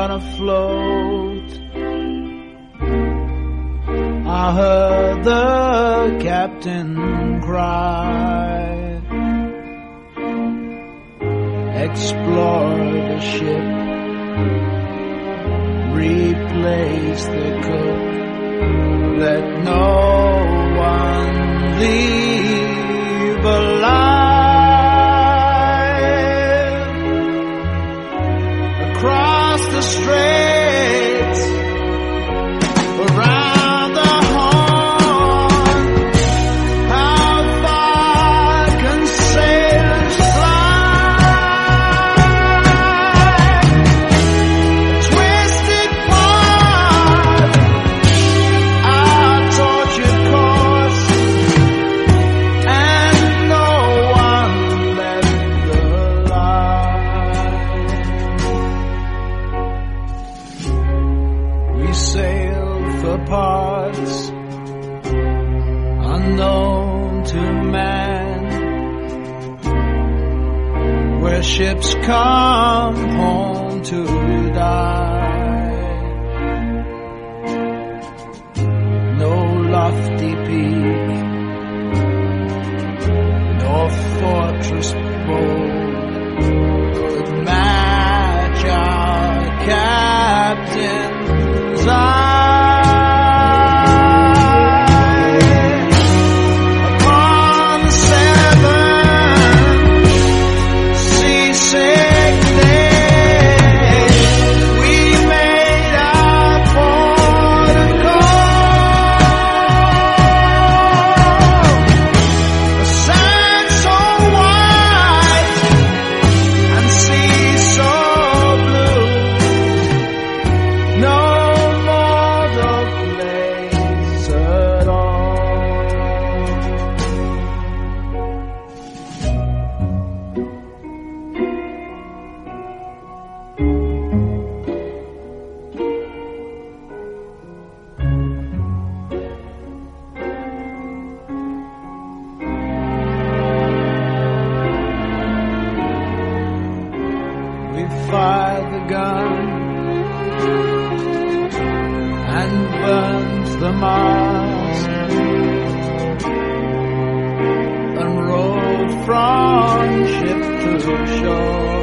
afloat. I heard the captain cry, explore the ship, replace the cook, let no one leave alive. Across the straits, around the horn, how far can sailors fly? Twisted part, our tortured course, and no one left alive. We sailed for parts unknown to man, where ships come home to die. No lofty peak, no fortress bold could match our captain's eye. Upon the seven seasick days, we made our port of call. The sand so white and sea so blue, no mortal place at all. We fired the gun and burned the mast and rowed from ship to shore.